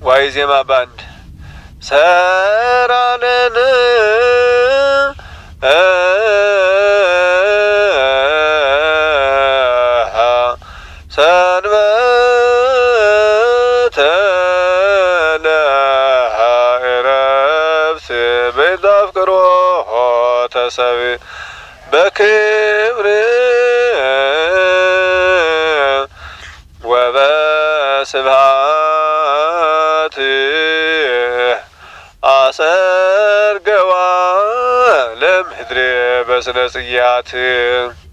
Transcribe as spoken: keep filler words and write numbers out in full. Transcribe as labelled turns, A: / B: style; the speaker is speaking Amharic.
A: ዋይዜማ ባንድ ሰራለን ሰንበተ ለሃይረብስ በይዳፍቅሮ ተሰብ በክብር ወበስብሐት አሰርገዋ ለምድር በስነ ጽያት